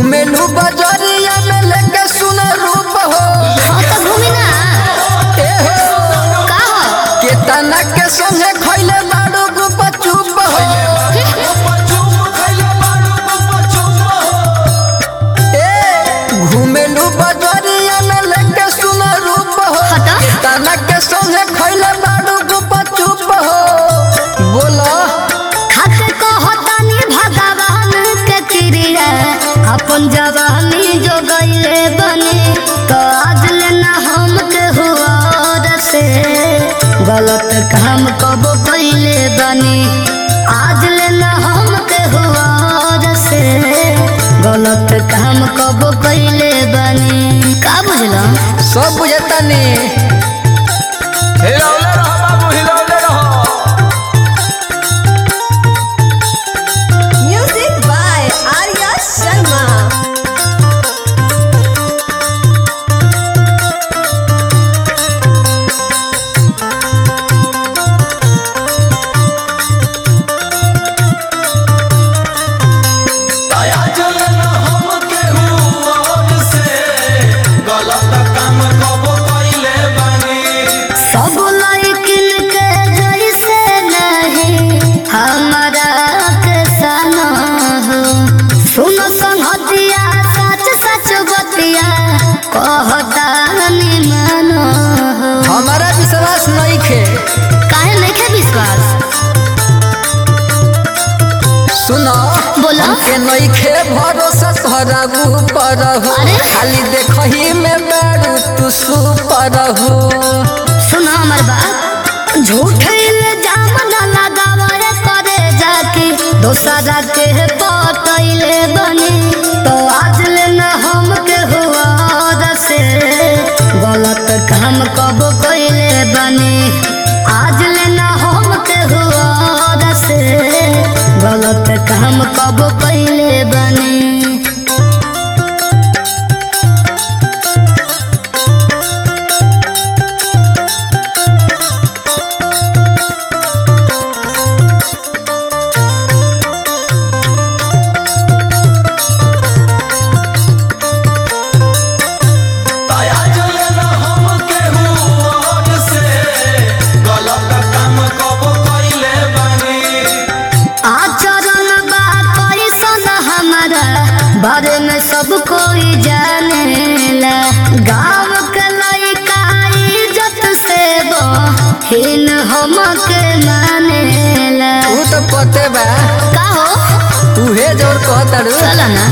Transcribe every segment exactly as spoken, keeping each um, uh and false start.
घूमेलू बजरिया में लेके सुना रूप हो। हाँ तो घूमी ना ए हो का हो केतना के संगे खइले बाड़ू गुप चुप हो। ए घूमेलू बजरिया में लेके सुना रूप हो। हटा। केतना के संगे खइले बाड़ू गुप चुप हो। बोलो खाके कहतानी भगवान के क्रिया अपन जवानी जो गईले बने तो आज लेना हम के हुआ से गलत काम कब कइले बने आज लेना हम के हुआ से गलत काम कब कइले बने का बुझलो सब बुझता नहीं। हिलौले रहो बाबू हिलौले रहो। Music by Arya Sharma. दया जलना हमके हुआ से गलत काम कब कइले बानी। सब लड़किन के जैसे नहीं हमारा के सना हो सुनो संगतिया सच सच बतिया कहता नहीं मानो हो हमारा विश्वास नहीं खे। काहे नहीं के विश्वास सुनो बोलो। के नहीं खे भरोसा तोहरा ऊपर हो। अरे? खाली देखही में बारू तू सुपर हो। सुनो हमार बात झूठे इल्जाम न लगावे करे जाके दोसरा के पटैले बने तो आज लेना हम के हुआ से गलत काम कब कइले बने आज लेना हम के हुआ से गलत काम कब कइले बने दया जलना हमके हुआ से गलत काम कब कइले बानी। आचरण बा कैसन हमारा बारे में सब कोई जानेला गाँव के लइका इज्जत से बहिन हमके मानेला तू तो पते बा का हो उहे जोर कहतारू। चला ना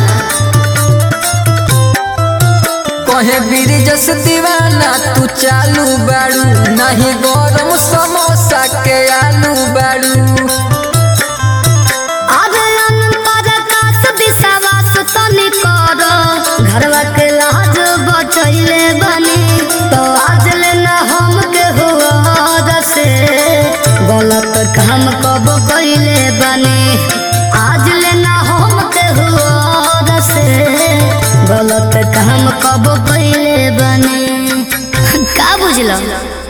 कहे बीर जस दीवाना तू चालू बाड़ू नहीं गरम समोसा के आलू बाड़ू। अरे अनंतर काश विश्वास तनी करो घरवा के लाज बचैले बनी तो आज लेना हम के हुआ से गलत काम कब कइले बनी आज लेना हम के हुआ से गलत काम कब कइले बनी का बुझलो।